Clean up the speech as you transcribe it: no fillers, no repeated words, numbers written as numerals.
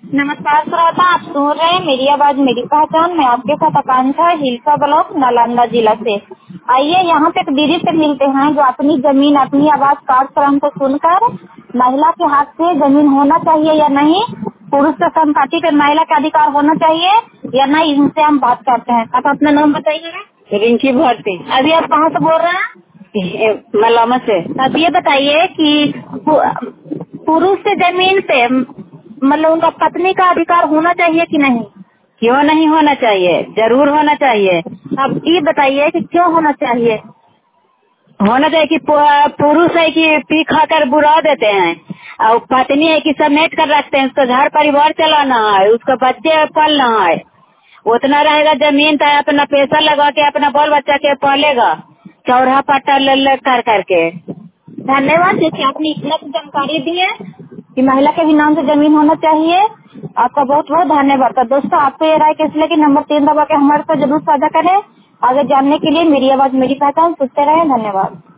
नमस्कार श्रोता, आप सुन रहे हैं मेरी आवाज मेरी पहचान। मैं आपके साथ आकांक्षा, हिलसा ब्लॉक, नालंदा जिला से। आइए यहाँ पे एक दीदी से मिलते हैं जो अपनी जमीन अपनी आवाज कार्यक्रम को सुनकर महिला के हाथ से जमीन होना चाहिए या नहीं, पुरुष से संपत्ति पे महिला का अधिकार होना चाहिए या नहीं, इनसे हम बात करते हैं। आप अपना नाम बताइएगा। रिंकी भारती। अभी आप कहाँ से बोल रहे हैं? मलामा से। अब ये बताइए कि पुरुष से जमीन पे मतलब उनका पत्नी का अधिकार होना चाहिए कि नहीं? क्यों नहीं होना चाहिए, जरूर होना चाहिए। अब ये बताइए कि क्यों होना चाहिए? होना चाहिए कि पुरुष है कि पी खाकर बुरा देते हैं और पत्नी है कि समेट कर रखते हैं। उसका घर परिवार चलाना है, उसका बच्चे पालना है। उतना रहेगा जमीन तो अपना पैसा लगा के अपना बाल बच्चा के पालेगा, चौरा पट्टा ले कर करके। धन्यवाद देखिए, आपने इतना तो जानकारी दी है कि महिला के भी नाम से जमीन होना चाहिए। आपका बहुत बहुत धन्यवाद। तो दोस्तों, आपको ये राय कैसी लगी, नंबर 3 दबा के हमारे साथ जरूर साझा करें। आगे जानने के लिए मेरी आवाज मेरी पहचान सुनते रहें। धन्यवाद।